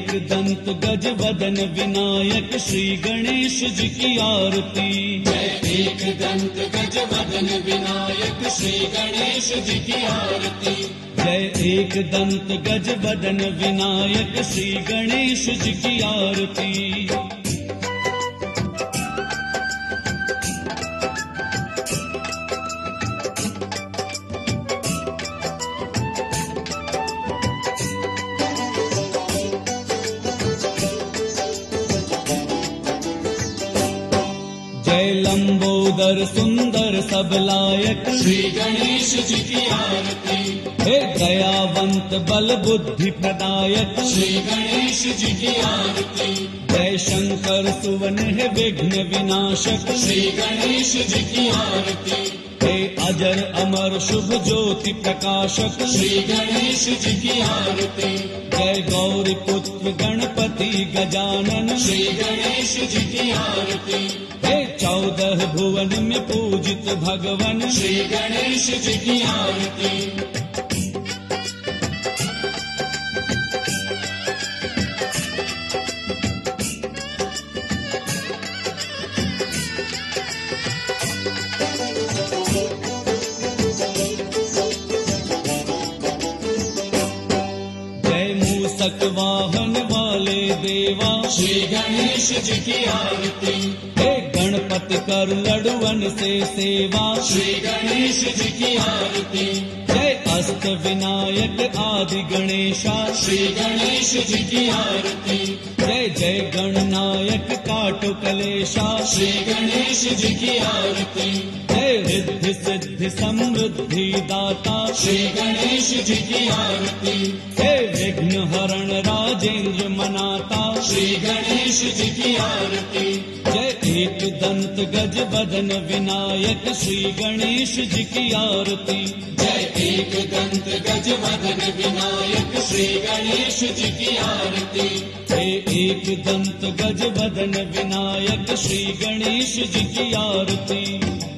एक दंत गज वदन विनायक श्री गणेश जी की आरती। जय एक दंत गज वदन विनायक श्री गणेश जी की आरती। जय एक दंत गज वदन विनायक श्री गणेश जी की आरती। जय लंबोदर सुंदर सबलायक श्री गणेश जी की आरती। हे दयावंत बल बुद्धि प्रदायक श्री गणेश जी की आरती। जय शंकर सुवन है विघ्न विनाशक श्री गणेश जी की आरती। हे अजर अमर शुभ ज्योति प्रकाशक श्री गणेश जी की आरती। जय गौरी पुत्र गणपति गजानन श्री गणेश जी की आरती। हे 14 भुवन में पूजित भगवन श्री गणेश जी की आरती। जय मूषक वाहन वाले देवा श्री गणेश जी की आरती। हे गणपति कर लड़ुअन से सेवा श्री गणेश जी की आरती। जय अष्ट विनायक आदि गणेशा श्री गणेश जी की आरती। जय जय गणनायक काटो कलेशा श्री गणेश जी की आरती। जय रिद्धि सिद्धि समृद्धि दाता श्री गणेश जी की आरती। हे विघ्न हरण राजेंद्र मनाता श्री गणेश जी की आरती। जय एक दंत गज वदन विनायक श्री गणेश जी की आरती। जय एक दंत गज वदन विनायक श्री गणेश जी की आरती। हे एक दंत गज वदन विनायक श्री गणेश जी की आरती।